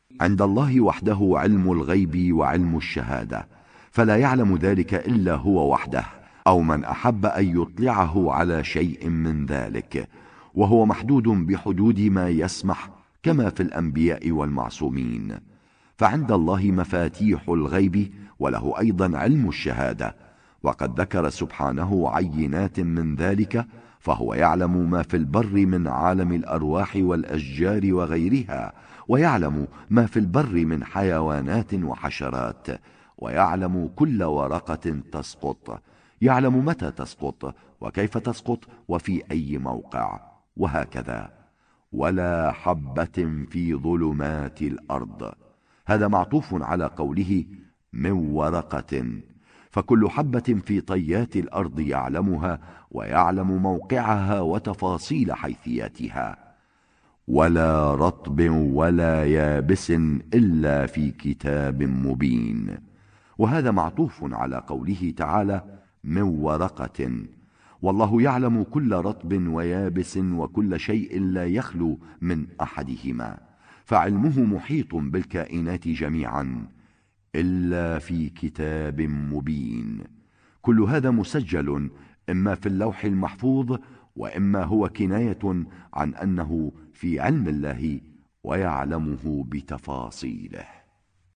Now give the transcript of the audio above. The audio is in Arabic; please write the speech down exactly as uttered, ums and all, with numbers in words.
عند الله وحده علم الغيب وعلم الشهادة، فلا يعلم ذلك إلا هو وحده، أو من أحب أن يطلعه على شيء من ذلك، وهو محدود بحدود ما يسمح، كما في الأنبياء والمعصومين. فعند الله مفاتيح الغيب، وله أيضا علم الشهادة، وقد ذكر سبحانه عينات من ذلك، فهو يعلم ما في البر من عالم الأرواح والأشجار وغيرها، ويعلم ما في البر من حيوانات وحشرات، ويعلم كل ورقة تسقط، يعلم متى تسقط وكيف تسقط وفي أي موقع، وهكذا. ولا حبة في ظلمات الأرض، هذا معطوف على قوله من ورقة، فكل حبة في طيات الأرض يعلمها، ويعلم موقعها وتفاصيل حيثياتها. ولا رطب ولا يابس إلا في كتاب مبين، وهذا معطوف على قوله تعالى من ورقة، والله يعلم كل رطب ويابس وكل شيء لا يخلو من أحدهما، فعلمه محيط بالكائنات جميعا إلا في كتاب مبين. كل هذا مسجل إما في اللوح المحفوظ، وإما هو كناية عن أنه في علم الله ويعلمه بتفاصيله.